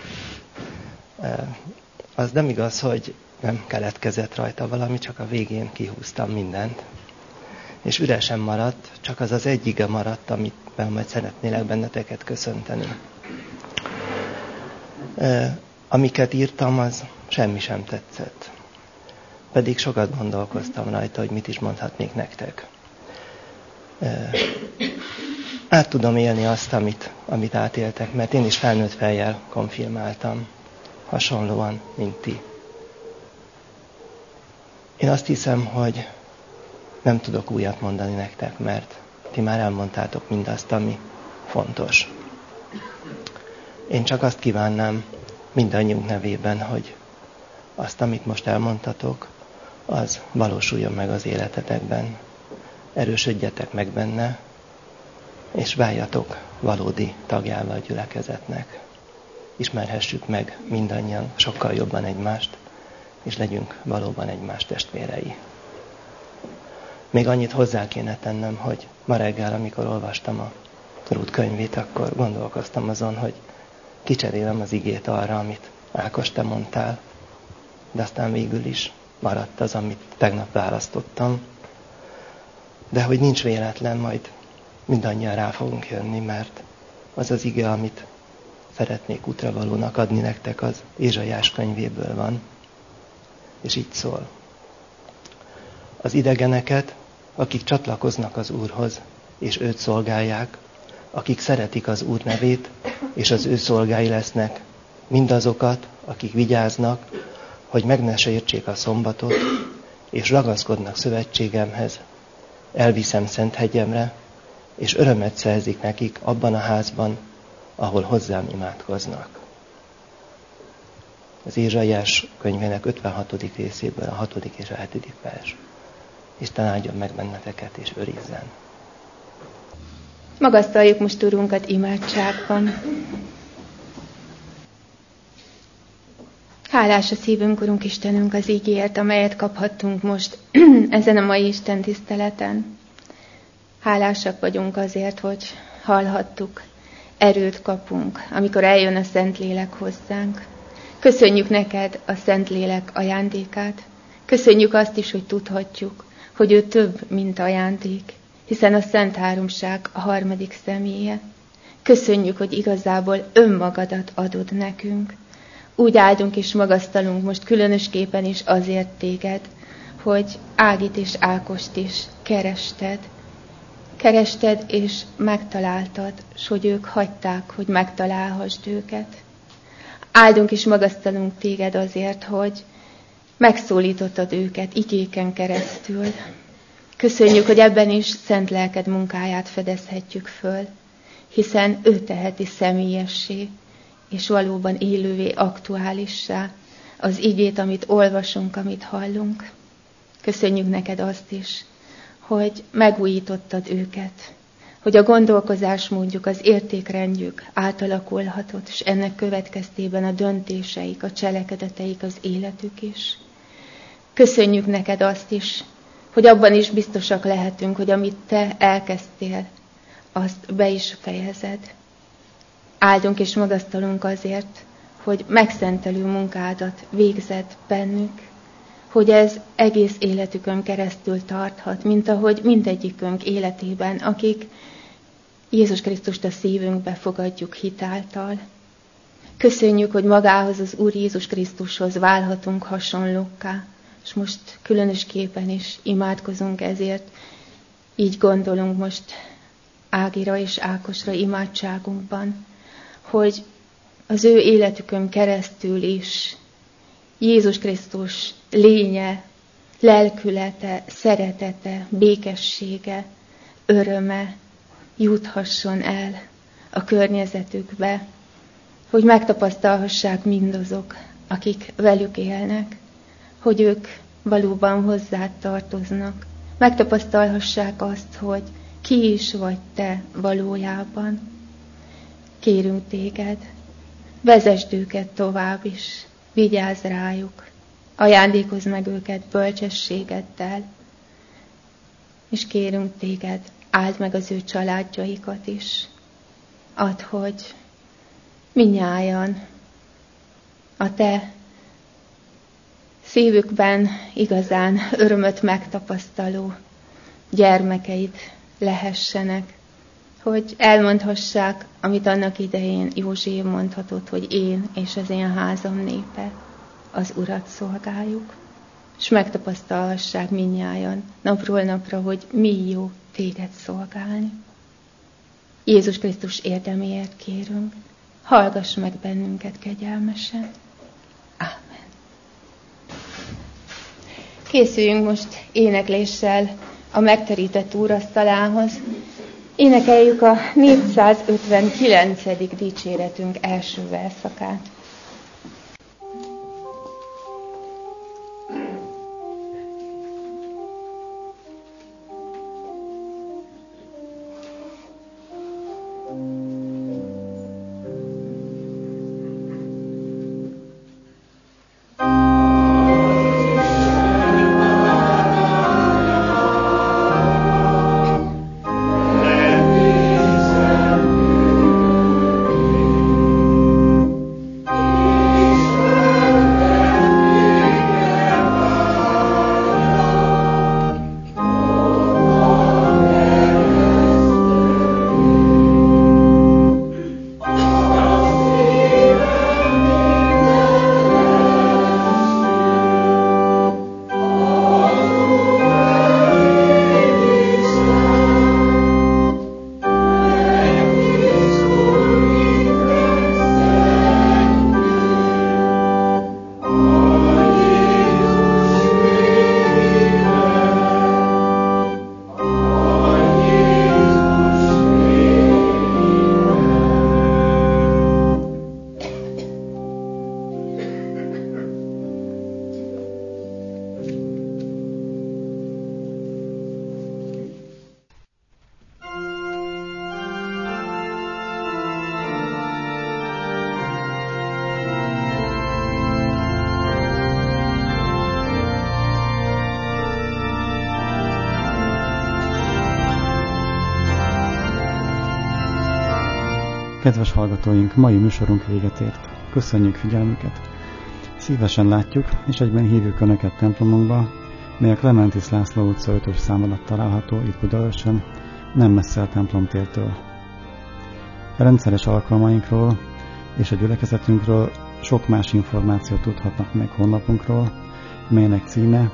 Az nem igaz, hogy nem keletkezett rajta valami, csak a végén kihúztam mindent. És üresen maradt, csak az az egy ige maradt, amiben majd szeretnélek benneteket köszönteni. amiket írtam, az semmi sem tetszett. Pedig sokat gondolkoztam rajta, hogy mit is mondhatnék nektek. Át tudom élni azt, amit átéltek, mert én is felnőtt fejjel konfirmáltam, hasonlóan, mint ti. Én azt hiszem, hogy nem tudok újat mondani nektek, mert ti már elmondtátok mindazt, ami fontos. Én csak azt kívánnám mindannyiunk nevében, hogy azt, amit most elmondtatok, az valósuljon meg az életetekben. Erősödjetek meg benne, és váljatok valódi tagjává a gyülekezetnek. Ismerhessük meg mindannyian sokkal jobban egymást, és legyünk valóban egymás testvérei. Még annyit hozzá kéne tennem, hogy ma reggel, amikor olvastam a Rút könyvét, akkor gondolkoztam azon, hogy kicserélem az igét arra, amit Ákos, te mondtál, de aztán végül is maradt az, amit tegnap választottam. De hogy nincs véletlen, majd mindannyian rá fogunk jönni, mert az az ige, amit szeretnék útravalónak adni nektek, az Ézsaiás könyvéből van, és így szól. Az idegeneket, akik csatlakoznak az Úrhoz, és őt szolgálják, akik szeretik az Úr nevét, és az ő szolgái lesznek, mindazokat, akik vigyáznak, hogy meg ne sértsék a szombatot, és ragaszkodnak szövetségemhez, elviszem szent hegyemre, és örömet szerzik nekik abban a házban, ahol hozzám imádkoznak. Az Ézsaiás könyvének 56. részéből a 6. és a 7. vers. Isten áldjon meg benneteket, és őrizzen. Magasztaljuk most Urunkat imádságban. Hálás a szívünk, Urunk Istenünk, az ígért, amelyet kaphattunk most ezen a mai Isten tiszteleten. Hálásak vagyunk azért, hogy hallhattuk, erőt kapunk, amikor eljön a Szentlélek hozzánk. Köszönjük neked a Szentlélek ajándékát. Köszönjük azt is, hogy tudhatjuk, hogy ő több, mint ajándék, hiszen a Szent Háromság a harmadik személye. Köszönjük, hogy igazából önmagadat adod nekünk. Úgy áldunk és magasztalunk most különösképpen is azért téged, hogy Ágit és Ákost is kerested. Kerested és megtaláltad, s hogy ők hagyták, hogy megtalálhassd őket. Áldunk és magasztalunk téged azért, hogy megszólítottad őket igéken keresztül. Köszönjük, hogy ebben is szent lelked munkáját fedezhetjük föl, hiszen ő teheti személyessé, és valóban élővé, aktuálissá az igét, amit olvasunk, amit hallunk. Köszönjük neked azt is, hogy megújítottad őket, hogy a gondolkozásmódjuk, az értékrendjük átalakulhatott, és ennek következtében a döntéseik, a cselekedeteik, az életük is. Köszönjük neked azt is, hogy abban is biztosak lehetünk, hogy amit te elkezdtél, azt be is fejezed. Áldunk és magasztalunk azért, hogy megszentelő munkádat végzed bennük, hogy ez egész életükön keresztül tarthat, mint ahogy mindegyikünk életében, akik Jézus Krisztust a szívünkbe fogadjuk hitáltal. Köszönjük, hogy magához, az Úr Jézus Krisztushoz válhatunk hasonlókká, és most különösképpen is imádkozunk ezért. Így gondolunk most Ágira és Ákosra imádságunkban, hogy az ő életükön keresztül is Jézus Krisztus lénye, lelkülete, szeretete, békessége, öröme juthasson el a környezetükbe, hogy megtapasztalhassák mindazok, akik velük élnek, hogy ők valóban hozzád tartoznak. Megtapasztalhassák azt, hogy ki is vagy te valójában. Kérünk téged, vezesd őket tovább is, vigyázz rájuk, ajándékozz meg őket bölcsességeddel, és kérünk téged, áld meg az ő családjaikat is. Add, hogy mindnyájan a te szívükben igazán örömöt megtapasztaló gyermekeid lehessenek, hogy elmondhassák, amit annak idején József mondhatott, hogy én és az én házam népe az Urat szolgáljuk, és megtapasztalhassák mindnyájan napról napra, hogy mi jó téged szolgálni. Jézus Krisztus érdeméért kérünk, hallgass meg bennünket kegyelmesen. Ámen. Készüljünk most énekléssel a megterített úrasztalához. Énekeljük a 459. dicséretünk első verszakát. Kedves hallgatóink, mai műsorunk véget ért. Köszönjük figyelmüket! Szívesen látjuk, és egyben hívjuk Önöket templomunkba, mely a Klementis László utca 5-ös szám alatt található itt Budaörsön, nem messze a templomtértől. A rendszeres alkalmainkról és a gyülekezetünkről sok más információt tudhatnak meg honlapunkról, melynek címe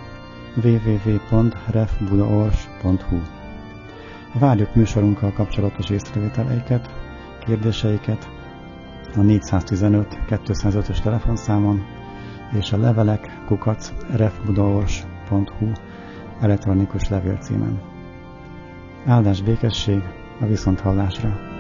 www.refbudaors.hu. Várjuk műsorunkkal kapcsolatos észrevételeiket, kérdéseiket a 415-205-ös telefonszámon és a levelek@refbudaors.hu elektronikus levélcímen. Áldás békesség, a viszonthallásra!